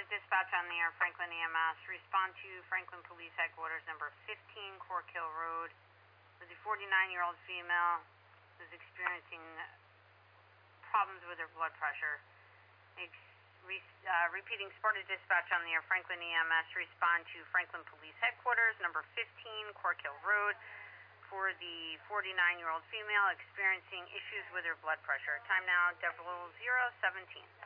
Sparta Dispatch on the air, Franklin EMS. Respond to Franklin Police Headquarters, number 15, Cork Hill Road. There's a 49-year-old female who's experiencing problems with her blood pressure. Repeating Sparta Dispatch on the air, Franklin EMS. Respond to Franklin Police Headquarters, number 15, Cork Hill Road, for the 49-year-old female experiencing issues with her blood pressure. Time now, 017.